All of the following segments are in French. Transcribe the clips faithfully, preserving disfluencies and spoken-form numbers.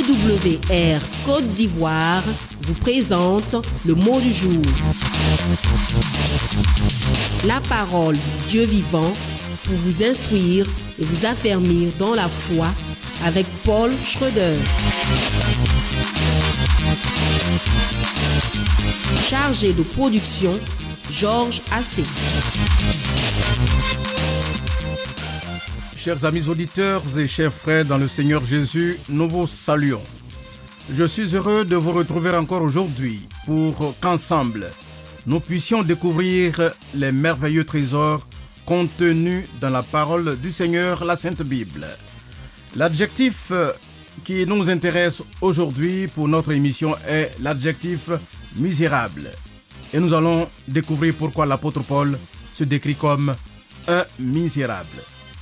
W R Côte d'Ivoire vous présente le mot du jour. La parole du Dieu vivant pour vous instruire et vous affermir dans la foi avec Paul Schroeder. Chargé de production, Georges Assé. Chers amis auditeurs et chers frères dans le Seigneur Jésus, nous vous saluons. Je suis heureux de vous retrouver encore aujourd'hui pour qu'ensemble, nous puissions découvrir les merveilleux trésors contenus dans la parole du Seigneur, la Sainte Bible. L'adjectif qui nous intéresse aujourd'hui pour notre émission est l'adjectif misérable. Et nous allons découvrir pourquoi l'apôtre Paul se décrit comme un misérable.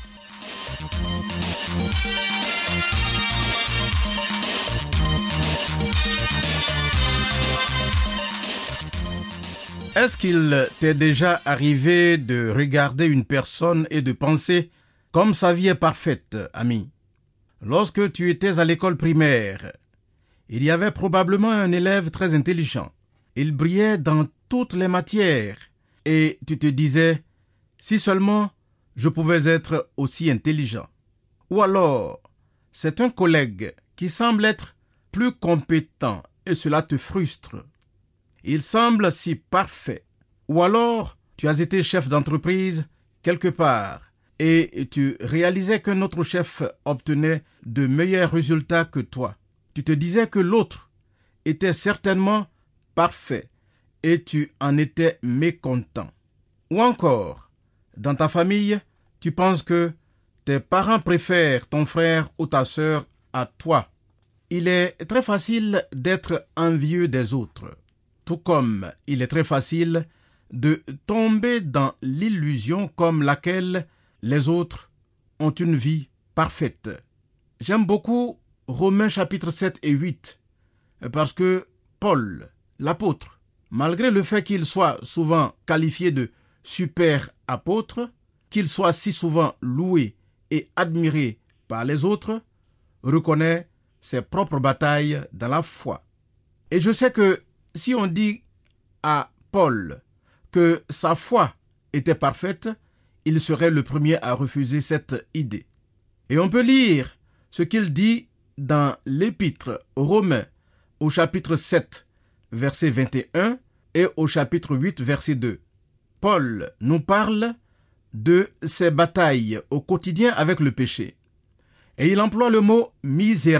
Est-ce qu'il t'est déjà arrivé de regarder une personne et de penser comme sa vie est parfaite, ami? Lorsque tu étais à l'école primaire, il y avait probablement un élève très intelligent. Il brillait dans toutes les matières et tu te disais, si seulement je pouvais être aussi intelligent. Ou alors, c'est un collègue qui semble être plus compétent et cela te frustre. Il semble si parfait. Ou alors, tu as été chef d'entreprise quelque part et tu réalisais qu'un autre chef obtenait de meilleurs résultats que toi. Tu te disais que l'autre était certainement parfait et tu en étais mécontent. Ou encore, dans ta famille, tu penses que tes parents préfèrent ton frère ou ta sœur à toi. Il est très facile d'être envieux des autres, tout comme il est très facile de tomber dans l'illusion comme laquelle les autres ont une vie parfaite. J'aime beaucoup Romains chapitre sept et huit, parce que Paul, l'apôtre, malgré le fait qu'il soit souvent qualifié de super apôtre, qu'il soit si souvent loué et admiré par les autres, reconnaît ses propres batailles dans la foi. Et je sais que si on dit à Paul que sa foi était parfaite, il serait le premier à refuser cette idée. Et on peut lire ce qu'il dit dans l'épître aux Romains au chapitre sept, verset vingt et un et au chapitre huit, verset deux. Paul nous parle de ses batailles au quotidien avec le péché. Et il emploie le mot « misérable ».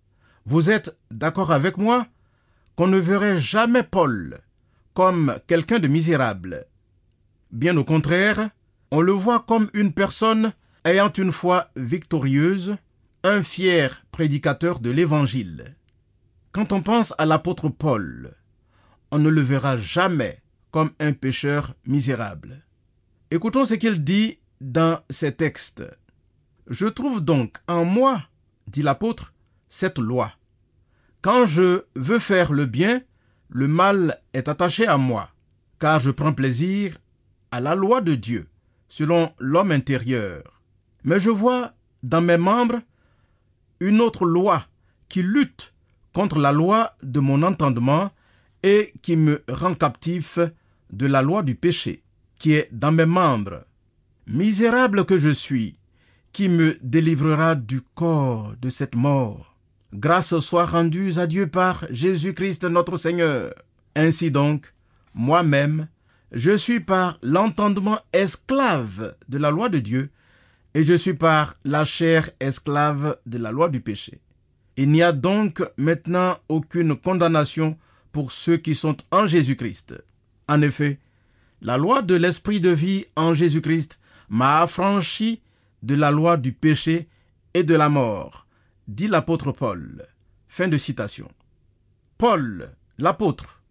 Vous êtes d'accord avec moi qu'on ne verrait jamais Paul comme quelqu'un de misérable. Bien au contraire, on le voit comme une personne ayant une foi victorieuse, un fier prédicateur de l'Évangile. Quand on pense à l'apôtre Paul, on ne le verra jamais comme un pécheur misérable. Écoutons ce qu'il dit dans ces textes. « Je trouve donc en moi, dit l'apôtre, cette loi. Quand je veux faire le bien, le mal est attaché à moi, car je prends plaisir à la loi de Dieu, selon l'homme intérieur. Mais je vois dans mes membres une autre loi qui lutte contre la loi de mon entendement et qui me rend captif de la loi du péché, qui est dans mes membres. Misérable que je suis, qui me délivrera du corps de cette mort. Grâce soit rendue à Dieu par Jésus-Christ notre Seigneur. Ainsi donc, moi-même, je suis par l'entendement esclave de la loi de Dieu, et je suis par la chair esclave de la loi du péché. Il n'y a donc maintenant aucune condamnation pour ceux qui sont en Jésus-Christ. En effet, la loi de l'esprit de vie en Jésus-Christ m'a affranchi de la loi du péché et de la mort, dit l'apôtre Paul. Fin de citation. Paul, l'apôtre,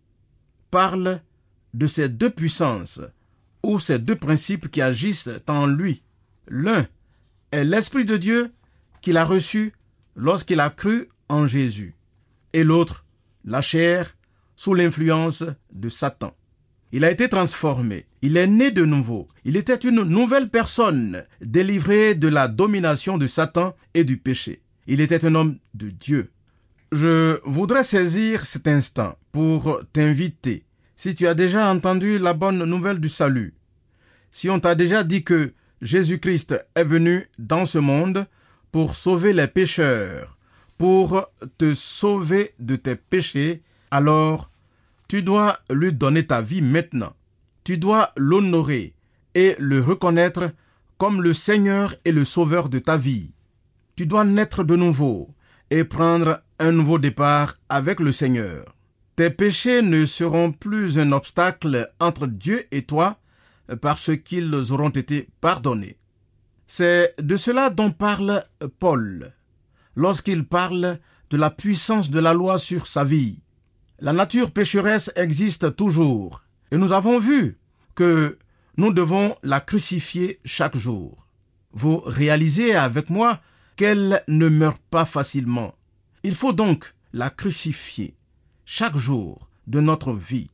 parle de ces deux puissances ou ces deux principes qui agissent en lui. L'un est l'Esprit de Dieu qu'il a reçu lorsqu'il a cru en Jésus, et l'autre, la chair, sous l'influence de Satan. Il a été transformé, il est né de nouveau, il était une nouvelle personne délivrée de la domination de Satan et du péché. Il était un homme de Dieu. Je voudrais saisir cet instant pour t'inviter, si tu as déjà entendu la bonne nouvelle du salut, si on t'a déjà dit que Jésus-Christ est venu dans ce monde pour sauver les pécheurs, pour te sauver de tes péchés, alors tu dois lui donner ta vie maintenant. Tu dois l'honorer et le reconnaître comme le Seigneur et le Sauveur de ta vie. Tu dois naître de nouveau et prendre un nouveau départ avec le Seigneur. Tes péchés ne seront plus un obstacle entre Dieu et toi parce qu'ils auront été pardonnés. C'est de cela dont parle Paul lorsqu'il parle de la puissance de la loi sur sa vie. La nature pécheresse existe toujours et nous avons vu que nous devons la crucifier chaque jour. Vous réalisez avec moi qu'elle ne meurt pas facilement. Il faut donc la crucifier chaque jour de notre vie.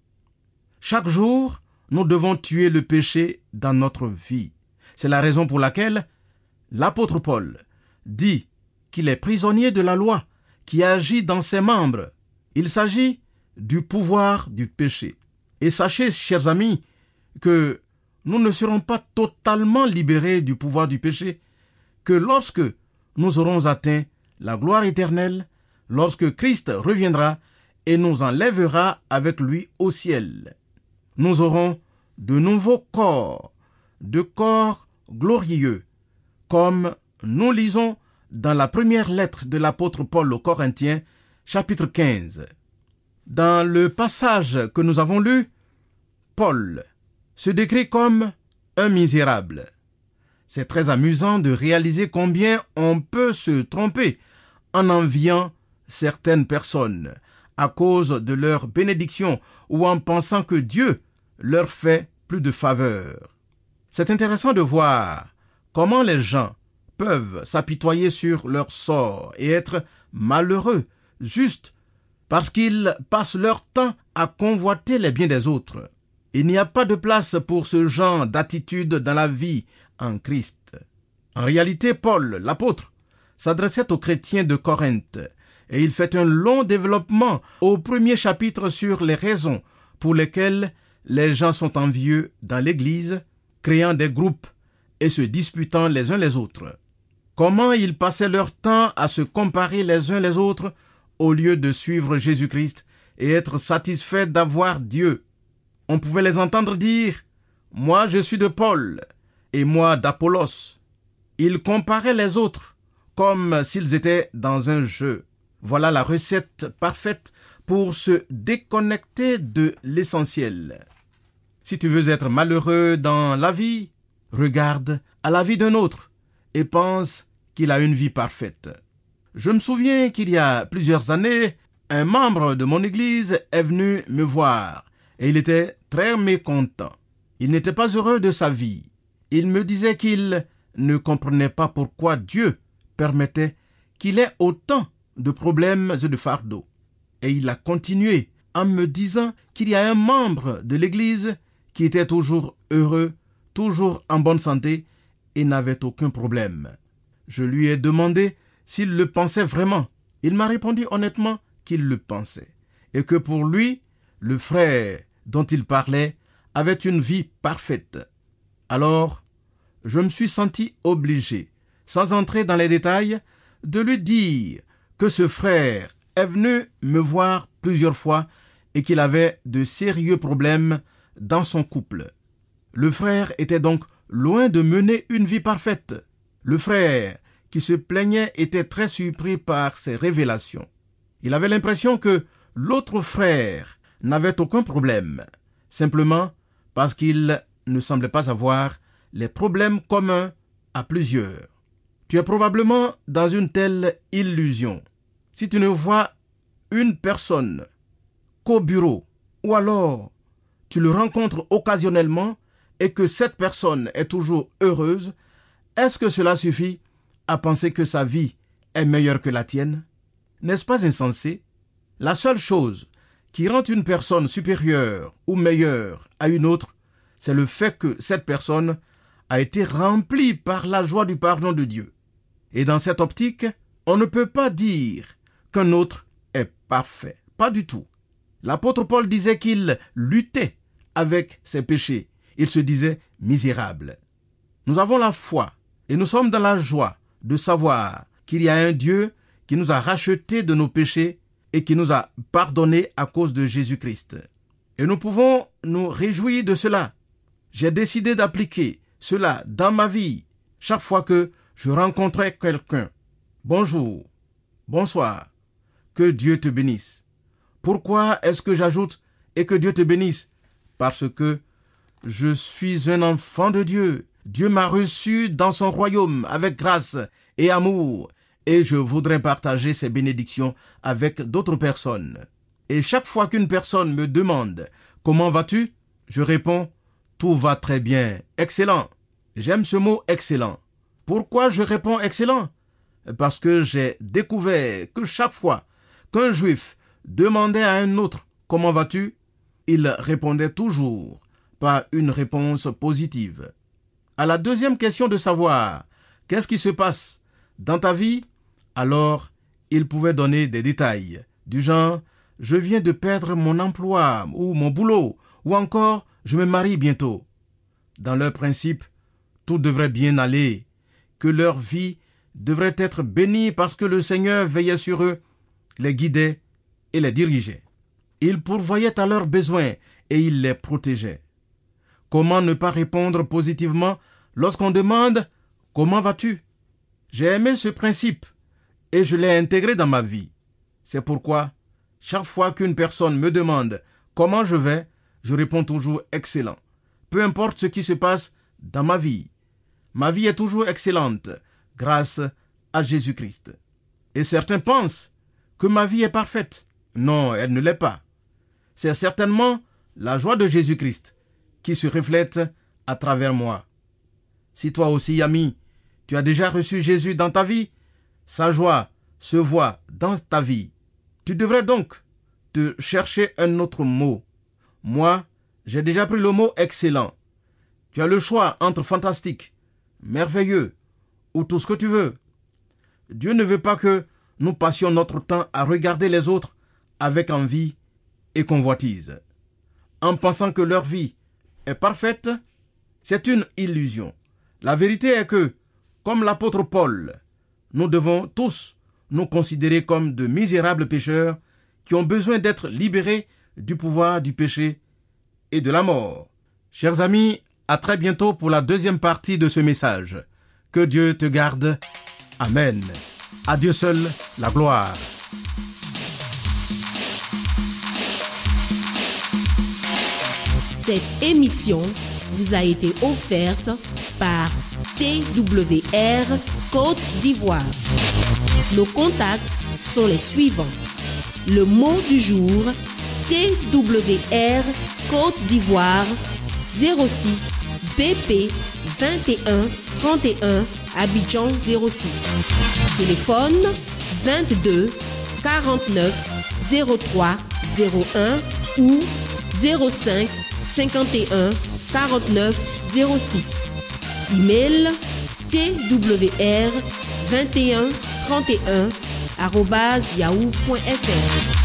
Chaque jour, nous devons tuer le péché dans notre vie. C'est la raison pour laquelle l'apôtre Paul dit qu'il est prisonnier de la loi qui agit dans ses membres. Il s'agit du pouvoir du péché. Et sachez, chers amis, que nous ne serons pas totalement libérés du pouvoir du péché que lorsque nous aurons atteint la gloire éternelle, lorsque Christ reviendra et nous enlèvera avec lui au ciel. Nous aurons de nouveaux corps, de corps glorieux, comme nous lisons dans la première lettre de l'apôtre Paul aux Corinthiens, chapitre quinze. Dans le passage que nous avons lu, Paul se décrit comme un misérable. C'est très amusant de réaliser combien on peut se tromper en enviant certaines personnes à cause de leur bénédiction ou en pensant que Dieu leur fait plus de faveurs. C'est intéressant de voir comment les gens peuvent s'apitoyer sur leur sort et être malheureux juste parce qu'ils passent leur temps à convoiter les biens des autres. Il n'y a pas de place pour ce genre d'attitude dans la vie en Christ. En réalité, Paul, l'apôtre, s'adressait aux chrétiens de Corinthe et il fait un long développement au premier chapitre sur les raisons pour lesquelles les gens sont envieux dans l'Église, créant des groupes et se disputant les uns les autres. Comment ils passaient leur temps à se comparer les uns les autres au lieu de suivre Jésus-Christ et être satisfaits d'avoir Dieu. On pouvait les entendre dire « Moi je suis de Paul et moi d'Apollos ». Ils comparaient les autres comme s'ils étaient dans un jeu. Voilà la recette parfaite pour se déconnecter de l'essentiel. Si tu veux être malheureux dans la vie, regarde à la vie d'un autre et pense qu'il a une vie parfaite. Je me souviens qu'il y a plusieurs années, un membre de mon église est venu me voir et il était très mécontent. Il n'était pas heureux de sa vie. Il me disait qu'il ne comprenait pas pourquoi Dieu permettait qu'il ait autant de problèmes et de fardeaux. Et il a continué en me disant qu'il y a un membre de l'église qui était toujours heureux, toujours en bonne santé et n'avait aucun problème. Je lui ai demandé s'il le pensait vraiment. Il m'a répondu honnêtement qu'il le pensait et que pour lui, le frère dont il parlait avait une vie parfaite. Alors, je me suis senti obligé, sans entrer dans les détails, de lui dire que ce frère est venu me voir plusieurs fois et qu'il avait de sérieux problèmes dans son couple. Le frère était donc loin de mener une vie parfaite. Le frère qui se plaignait était très surpris par ces révélations. Il avait l'impression que l'autre frère n'avait aucun problème, simplement parce qu'il ne semblait pas avoir les problèmes communs à plusieurs. Tu es probablement dans une telle illusion. Si tu ne vois une personne qu'au bureau, ou alors tu le rencontres occasionnellement et que cette personne est toujours heureuse, est-ce que cela suffit à penser que sa vie est meilleure que la tienne? N'est-ce pas insensé? La seule chose qui rend une personne supérieure ou meilleure à une autre, c'est le fait que cette personne a été remplie par la joie du pardon de Dieu. Et dans cette optique, On ne peut pas dire qu'un autre est parfait. Pas du tout. L'apôtre Paul disait qu'il luttait avec ses péchés. Il se disait misérable. Nous avons la foi et nous sommes dans la joie de savoir qu'il y a un Dieu qui nous a rachetés de nos péchés et qui nous a pardonnés à cause de Jésus-Christ. Et nous pouvons nous réjouir de cela. J'ai décidé d'appliquer cela dans ma vie chaque fois que je rencontrais quelqu'un. Bonjour, bonsoir, que Dieu te bénisse. Pourquoi est-ce que j'ajoute « et que Dieu te bénisse » ? Parce que je suis un enfant de Dieu. Dieu m'a reçu dans son royaume avec grâce et amour et je voudrais partager ces bénédictions avec d'autres personnes. Et chaque fois qu'une personne me demande « Comment vas-tu ?» je réponds « Tout va très bien, excellent ». J'aime ce mot « excellent ». Pourquoi je réponds « excellent » ? Parce que j'ai découvert que chaque fois qu'un juif demandait à un autre « Comment vas-tu ?» il répondait toujours par une réponse positive. À la deuxième question de savoir « Qu'est-ce qui se passe dans ta vie ?» alors il pouvait donner des détails du genre « Je viens de perdre mon emploi ou mon boulot » ou encore « Je me marie bientôt ». Dans leur principe, tout devrait bien aller, que leur vie devrait être bénie parce que le Seigneur veillait sur eux, les guidait et les dirigeait. Il pourvoyait à leurs besoins et il les protégeait. Comment ne pas répondre positivement lorsqu'on demande « Comment vas-tu » ? J'ai aimé ce principe et je l'ai intégré dans ma vie. C'est pourquoi, chaque fois qu'une personne me demande « Comment je vais ?» je réponds toujours « Excellent ». Peu importe ce qui se passe dans ma vie. Ma vie est toujours excellente grâce à Jésus-Christ. Et certains pensent que ma vie est parfaite. Non, elle ne l'est pas. C'est certainement la joie de Jésus-Christ qui se reflète à travers moi. Si toi aussi, ami, tu as déjà reçu Jésus dans ta vie, sa joie se voit dans ta vie. Tu devrais donc te chercher un autre mot. Moi, j'ai déjà pris le mot excellent. Tu as le choix entre fantastique, merveilleux ou tout ce que tu veux. Dieu ne veut pas que nous passions notre temps à regarder les autres avec envie et convoitise. En pensant que leur vie est parfaite, c'est une illusion. La vérité est que, comme l'apôtre Paul, nous devons tous nous considérer comme de misérables pécheurs qui ont besoin d'être libérés du pouvoir du péché et de la mort. Chers amis, à très bientôt pour la deuxième partie de ce message. Que Dieu te garde. Amen. À Dieu seul la gloire. Cette émission vous a été offerte par T W R Côte d'Ivoire. Nos contacts sont les suivants. Le mot du jour, T W R Côte d'Ivoire, zéro six B P vingt et un trente et un Abidjan zéro six. Téléphone vingt-deux quarante-neuf zéro trois zéro un ou zéro cinq cinquante et un quarante-neuf zéro six. Email T W R vingt et un trente et un arobase yahoo point F R.